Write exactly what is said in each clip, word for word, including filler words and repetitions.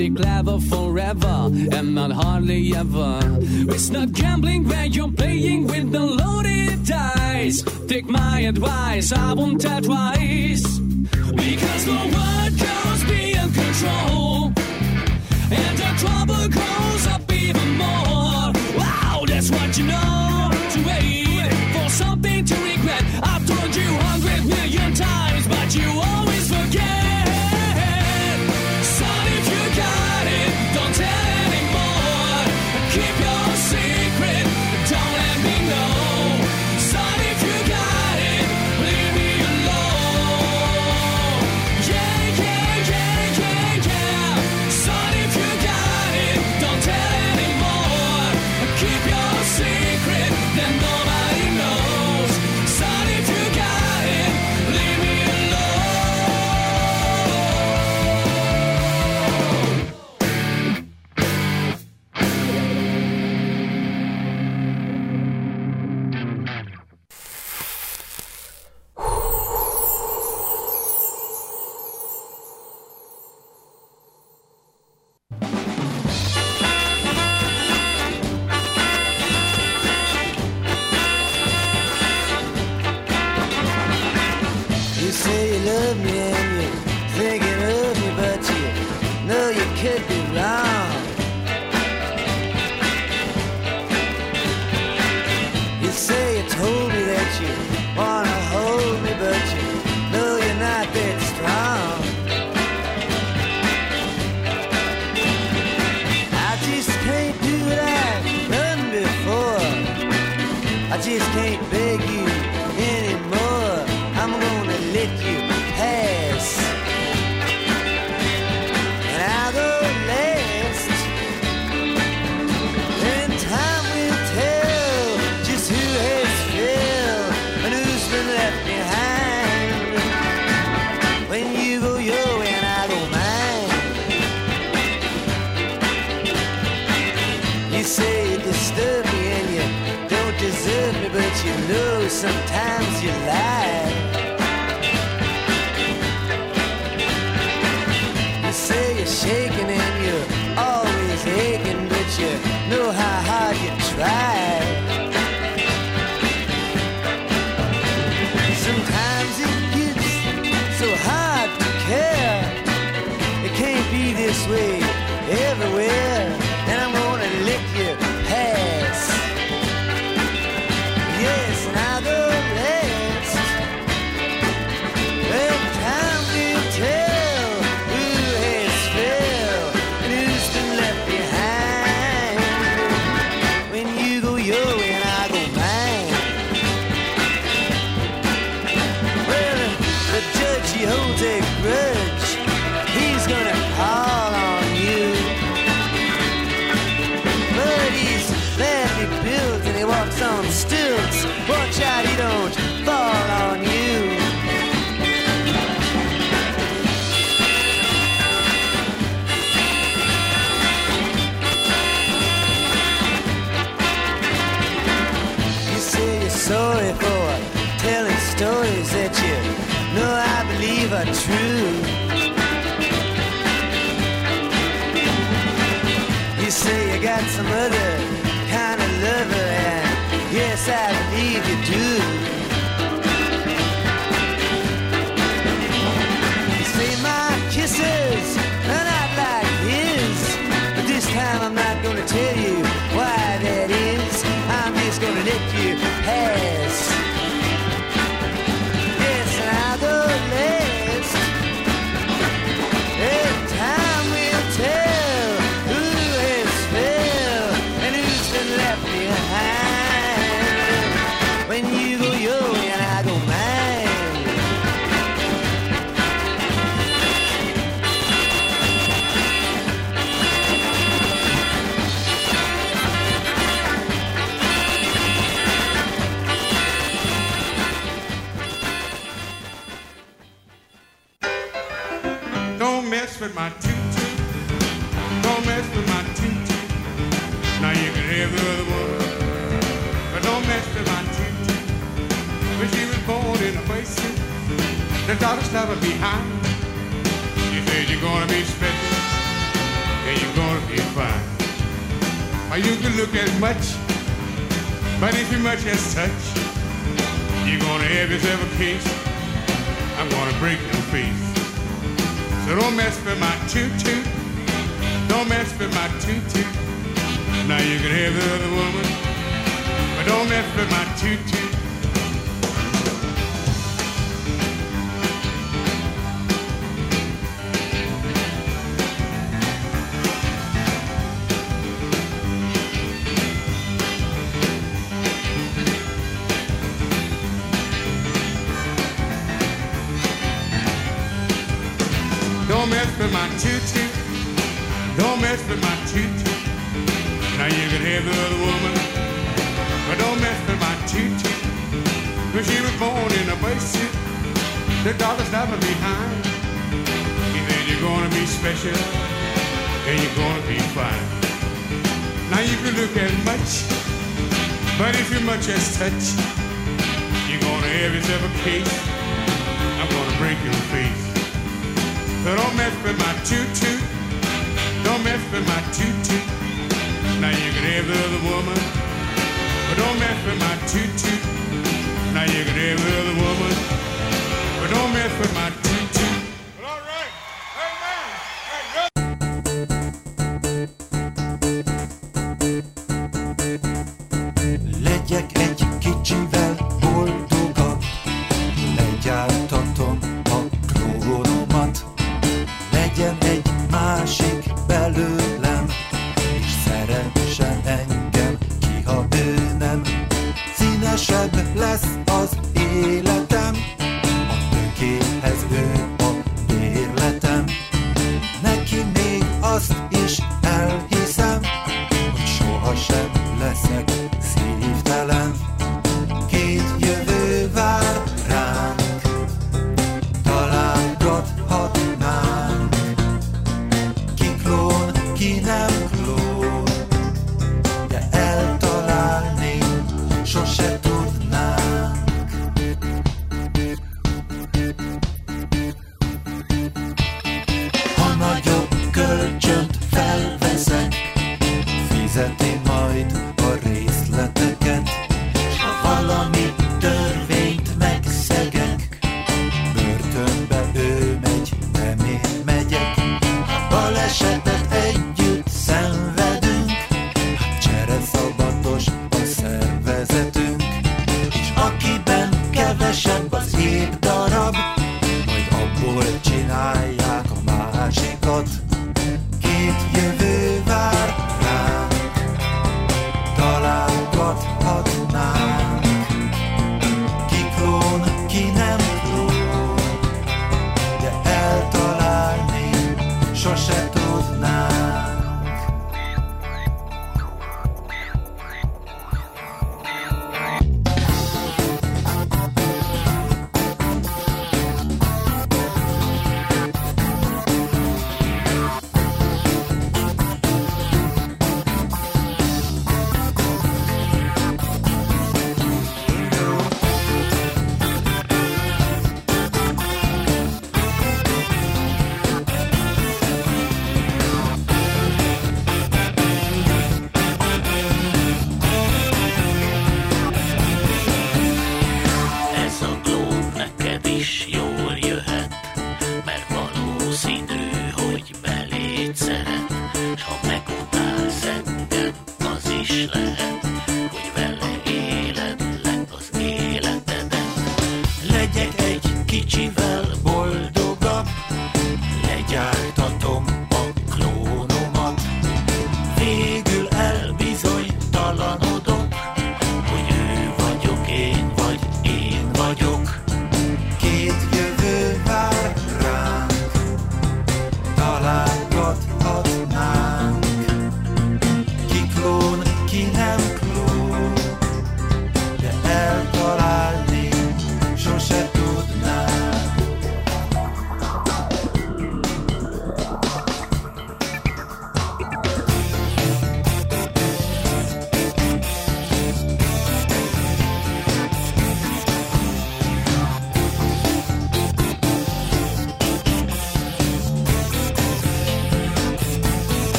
be clever forever and not hardly ever. It's not gambling where you're playing with the loaded dice. Take my advice, I won't tell twice. Because the world goes beyond control, and the trouble goes up even more. Wow, that's what you know. To wait for something to regret. I've told you a hundred million times, but you always forget. Son, if you got it, don't tell anymore. Keep your secret, don't let me know. Son, if you got it, leave me alone. Yeah, yeah, yeah, yeah, yeah. Son, if you got it, don't tell anymore. Keep your secret, then nobody knows. Son, if you got it, leave me You say you love me and you're thinking of me, but you know you could be wrong. You say you told me that you wanna hold me, but you know you're not that strong. I just can't do what I've done before. I just can't beg you anymore. I'm gonna let you pass, and I'll go last. And time will tell just who has failed and who's been left behind. When you go your way and I go mine. You say you disturb me and you don't deserve me, but you know sometimes you lie. You say you're shaking and you're always aching, but you know how hard you try. Sometimes it gets so hard to care. It can't be this way everywhere, and I'm gonna let you pass. Yes, and I'll go last. Well, time will tell who has failed and who's been left behind. When you go your way and I go mine. Well, the judge, he holds a grudge. He's gonna call on you. But he's badly built and he walks on stilts. Watch out, he don't fall on you. You say you're sorry for telling stories that you know I believe are true. You say you got some other kind of lover, and yes, I believe you do. You say my kisses are not like his, but this time I'm not gonna tell you why that is. I'm just gonna let you pass. Yes, and I'll go last. And time will tell who has failed and who's been left behind. When you go your way and I go mine. Don't mess with my toot-toot. Don't mess with my toot-toot. Now you can have the other one, but don't mess with my toot-toot. When she was born in a place the daughters left her behind. You said you're gonna be special, and you're gonna be fine. Or you can look as much, but if you much as touch, you're gonna have yourself a case. I'm gonna break your face. So don't mess with my toot-toot. Don't mess with my toot-toot. Now you can have the other woman, but don't mess with my toot-toot. Don't mess with my toot-toot. Don't mess with my toot-toot. Now you can have the other woman, but don't mess with my toot-toot. When she was born in a bush-suit, the doctor's left her behind. He said you're gonna be special, and you're gonna be fine. Now you can look as much, but if you much as touch, you're gonna have yourself a case. I'm gonna break your face. So don't mess with my toot-toot. Don't mess with my toot-toot. Now you can have the other woman, but don't mess with my toot-toot. Now you can have the other woman, but don't mess with my toot-toot. Well, all right. Amen. Legyek egy kicsivel boldogabb, legyártatom a trónomat. Legyen egy másik belőlem, és szeressen engem ki, ha ő nem. Színesebb lesz az életem, a tökéhez ő a bérletem. Neki még azt is elhiszem, hogy sohasem leszek szívtelen. Két jövő vár ránk, találgathatnánk. Ki klón, ki nem klón, de eltalálni sose tudnánk. Ha nagyobb kölcsönt felveszek, fizeti majd a részleteket. S ha valami törvényt megszegek, börtönbe ő megy, nem én megyek. Ha balesetet együtt szenvedünk, hát csereszabbatos a szervezetünk. És akiben kevesebb az épp darab, majd abból csinálják a másikat. Két jövő vár ránk,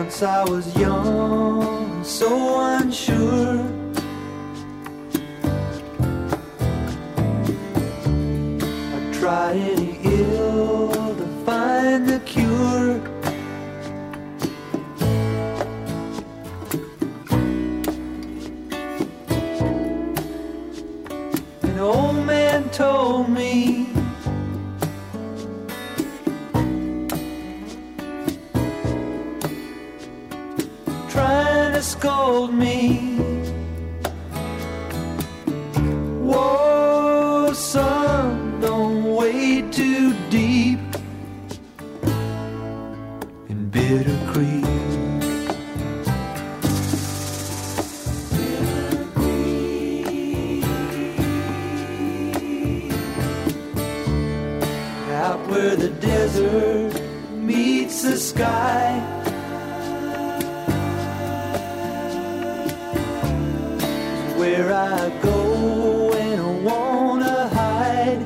Once I was young, so unsure. I tried any ill to find the cure. An old man told me scold me. Whoa, son, don't wade too deep in Bitter Creek. Bitter Creek. Out where the desert meets the sky, where I go when I wanna hide.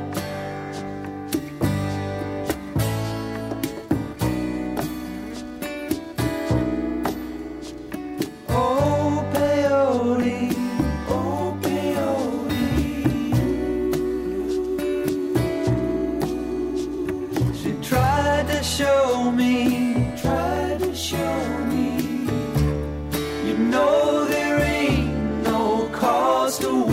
Oh, peyote, oh, peyote. She tried to show me, tried to show me, you know there ain't cause to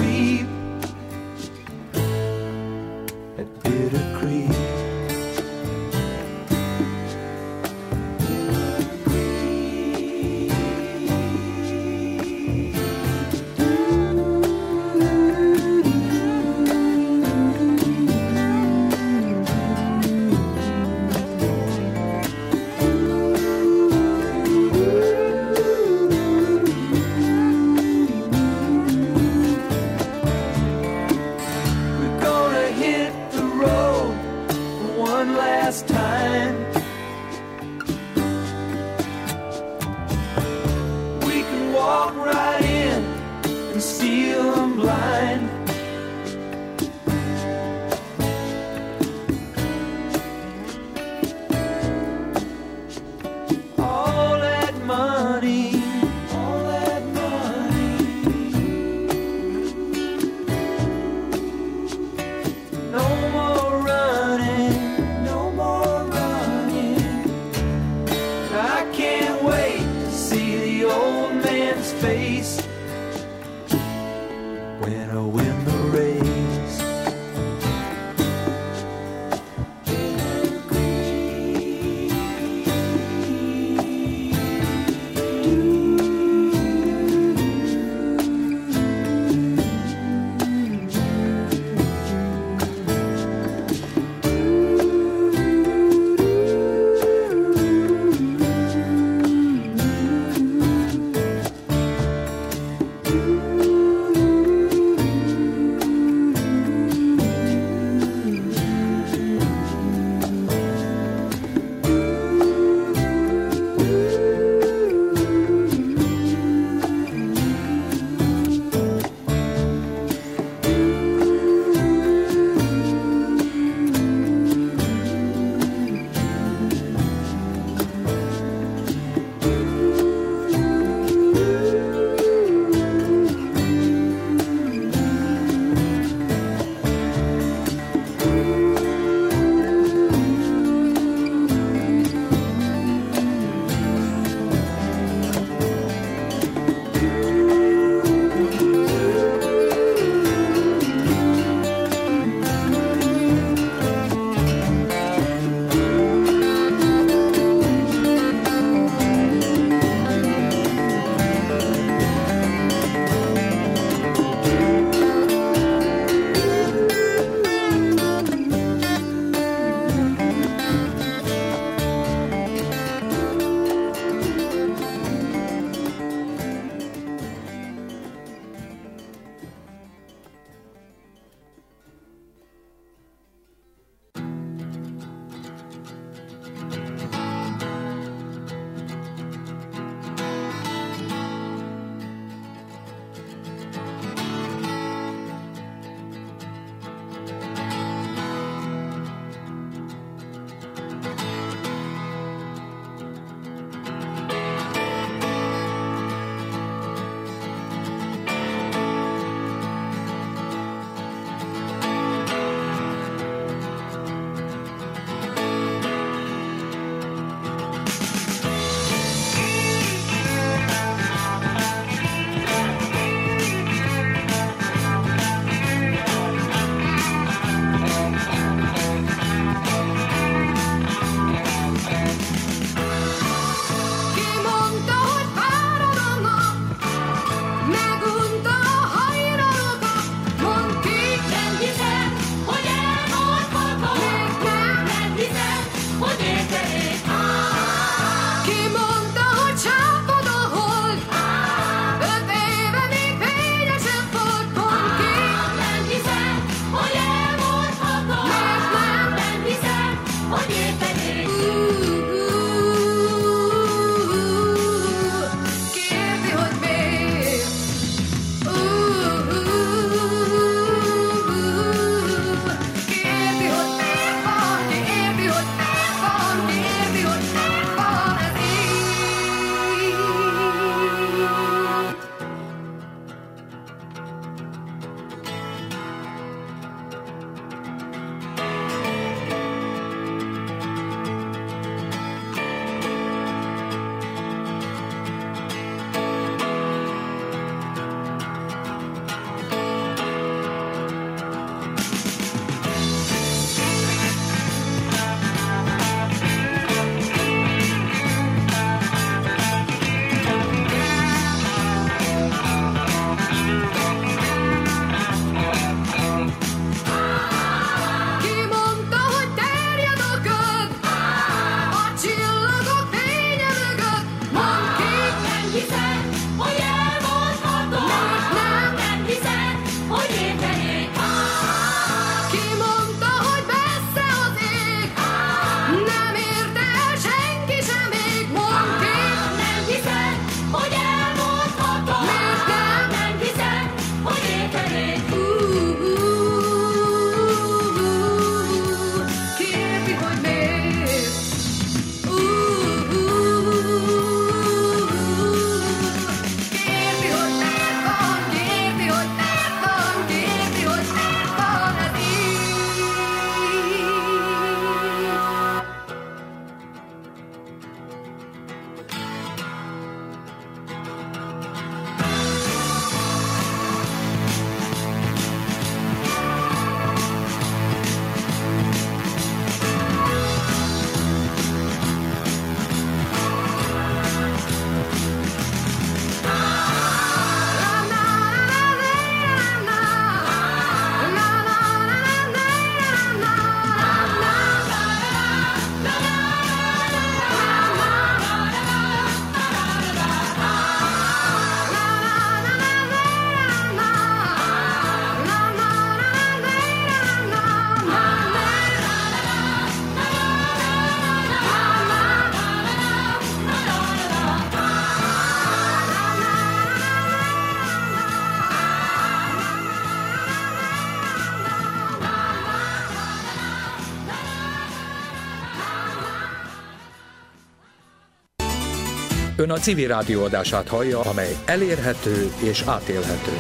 Ön a Civil Rádió adását hallja, amely elérhető és átélhető.